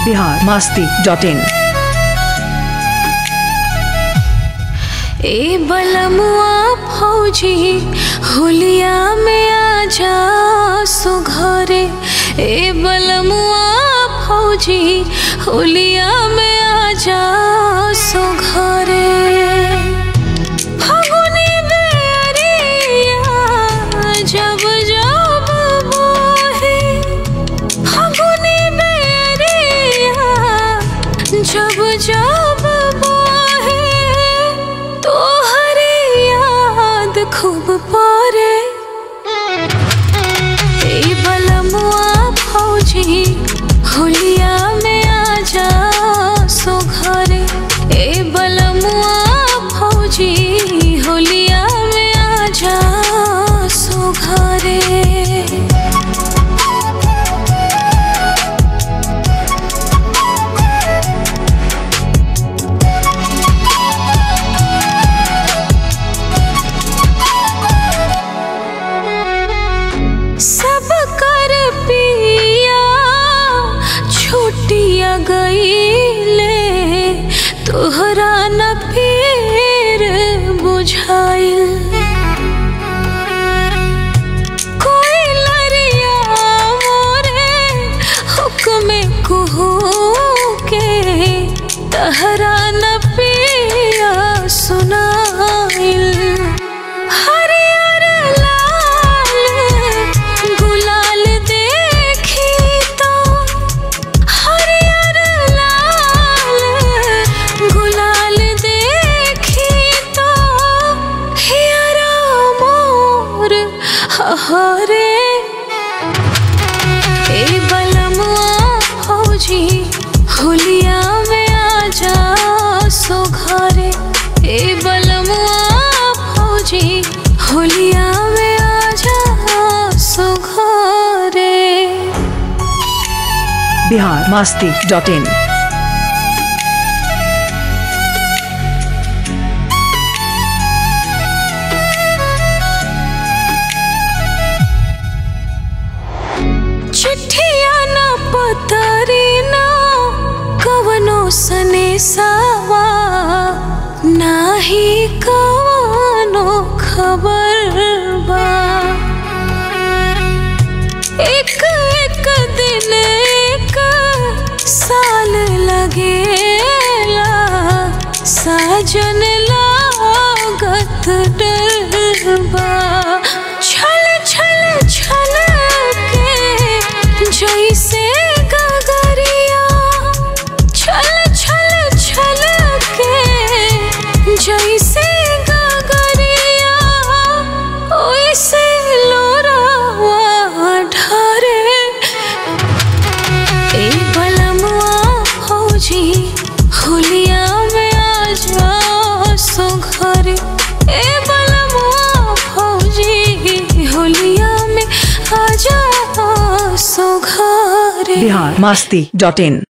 biharmasti.in। ए बलमुआ फौजी होलिया में आजा सो घरे। ए बलमुआ फौजी होलिया में आजा सो घरे। फागुनी बेरिया जब जब बोहे, फागुनी बेरिया जब जब बोहे, तोहरे याद खूब परे। ए बलमुआ फौजी होलिया में आजा सो घरे। ए बलमुआ फौजी होलिया में आजा सो घरे। सब कर पिया छुट्टिया गईले, तोहरा न फिर बुझाइल। कोई लरिया मोरे हुक्म कुहू के, तहरा न पिया सुनाइल। हरे ए बलमुआ फौजी होलिया में आजा सो घरे। ए बलमुआ फौजी होलिया में आजा सो घरे। biharmasti.in। चिट्ठिया ना पतरी ना कवनो सनेसावा, नाही कवनो खबर बा। एक एक दिन एक साल लगेला, साजन लागत डर बा। छल छल छल जैसे गगरिया, छल छल छल के जैसे गगरिया, ओइसे लोरावा ढारे। ए बलमुआ फौजी होलिया में आजा सो घरे। ए बलमुआ फौजी होलिया में आजा सो घरे। biharmasti.in।